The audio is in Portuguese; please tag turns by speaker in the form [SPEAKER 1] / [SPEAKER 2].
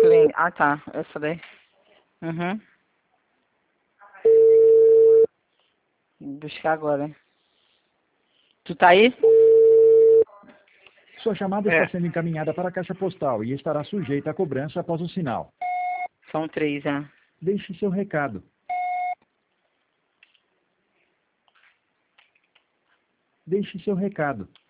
[SPEAKER 1] cliente. Ah, tá. Essa daí. Uhum. Vou buscar agora. Tu tá aí?
[SPEAKER 2] Sua chamada está sendo encaminhada para a caixa postal e estará sujeita a cobrança após o sinal.
[SPEAKER 1] São 3, já.
[SPEAKER 2] Deixe seu recado. Deixe seu recado.